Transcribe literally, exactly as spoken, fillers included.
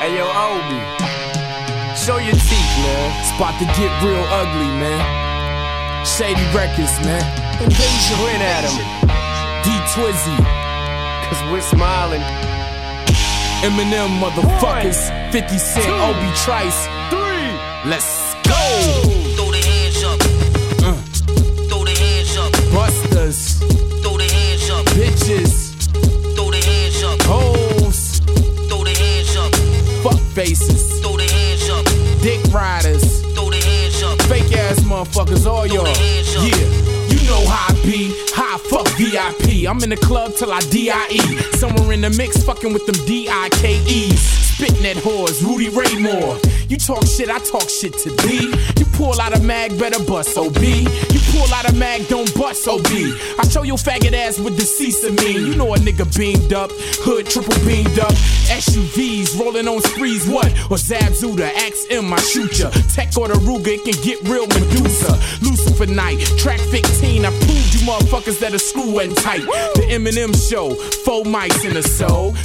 Hey yo, Obi, show your teeth, man. Spot to get real ugly, man. Shady Records, man. Invasion. Win at him. D Twizzy. Cause we're smiling. Eminem, motherfuckers. fifty Cent, Two. Obi Trice. Three. Let's go. Throw the hands up. Uh. Throw the hands up. Busters. Throw the hands up. Bitches. Throw the hands up. Hoes. Throw the hands up. Fuck faces. Throw the hands up. Dick riders. Throw the hands up. Fake ass motherfuckers, all Throw y'all. the hands up. Yeah, you know how I be. How I fuck V I P. I'm in the club till I D I E. Somewhere in the mix, fucking with them D I K Es. Spitting at whores, Rudy Ray Moore. You talk shit, I talk shit to D. You pull out a mag, better bust O B. You pull out a mag, don't bust O B. I show your faggot ass with the mean. You know a nigga beamed up, hood triple beamed up. S U Vs rolling on sprees, what? Or Zabzuda, Axe M, I shoot ya. Tech or the Ruger, it can get real Medusa. Lucifer Night, track fifteen, I proved you motherfuckers that a screw wasn't tight. The Eminem show, four mics in the soul.